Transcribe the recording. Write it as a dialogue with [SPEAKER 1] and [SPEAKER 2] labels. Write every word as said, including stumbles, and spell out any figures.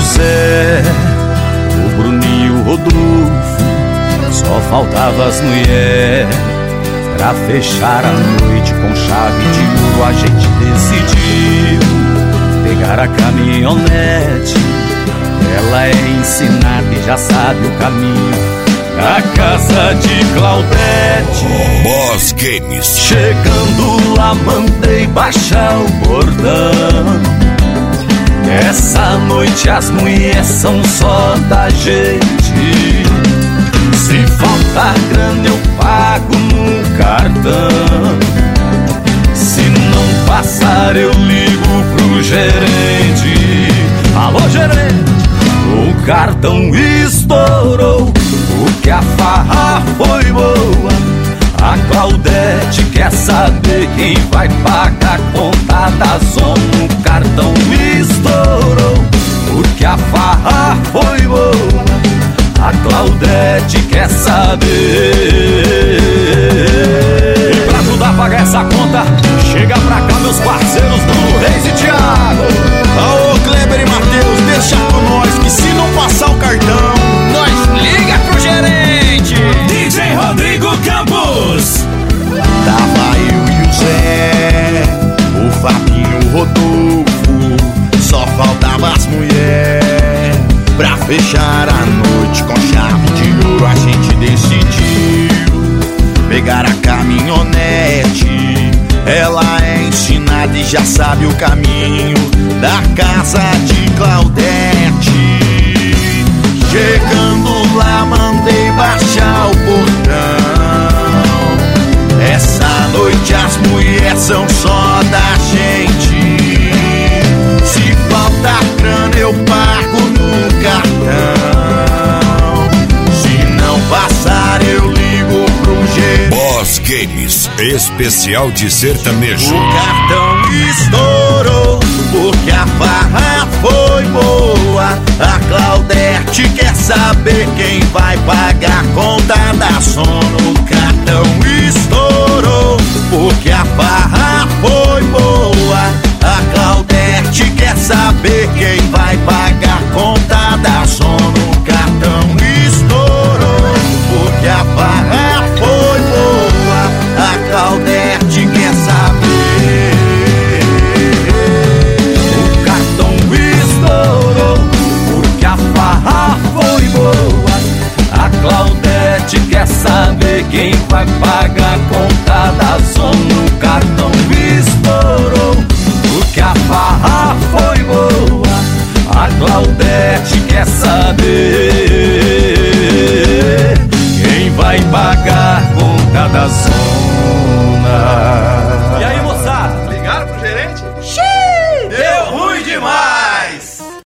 [SPEAKER 1] Zé, o Bruninho, o Rodolfo, só faltava as mulheres. Pra fechar a noite com chave de ouro, a gente decidiu pegar a caminhonete. Ela é ensinada e já sabe o caminho da casa de Claudete.
[SPEAKER 2] Boss Games.
[SPEAKER 1] Chegando lá, mandei baixar o bordão. Essa noite as mulheres são só da gente. Se faltar grana eu pago no cartão. Se não passar eu ligo pro gerente. Alô, gerente! O cartão estourou porque a farra foi boa. A Claudete quer saber quem vai pagar a conta da zona. O cartão estourou porque a farra foi boa. A Claudete quer saber. E pra ajudar a pagar essa conta, chega pra cá meus parceiros Bruno Reis e Thiago.
[SPEAKER 3] Aô, Kleber e Matheus, deixa com nós que se não passar o cartão,
[SPEAKER 4] nós liga pro gerente.
[SPEAKER 2] D J Rodrigo Campos.
[SPEAKER 3] Tava eu e o Zé, o Fabinho, o Rodolfo, só faltava as mulheres. Pra fechar a noite com chave de ouro, a gente decidiu pegar a caminhonete. Ela é ensinada e já sabe o caminho da casa de Claudete. Chegando lá, mandei baixar o portão. Essa noite as mulheres são só da gente. Se faltar grana eu pago no cartão. Se não passar eu ligo pro gerente.
[SPEAKER 2] Boss Games, especial de sertanejo.
[SPEAKER 3] O cartão estourou porque a farra foi boa. A Claudete quer saber quem vai pagar a conta da sono. O cartão estourou porque a farra foi boa. A Claudete quer saber quem vai pagar a conta da sono. O cartão estourou porque a farra foi boa. A Claudete quer saber.
[SPEAKER 1] O cartão estourou porque a farra foi boa. A Claudete quer saber quem vai pagar a conta da zona. O cartão estourou porque a farra foi boa. A Claudete quer saber.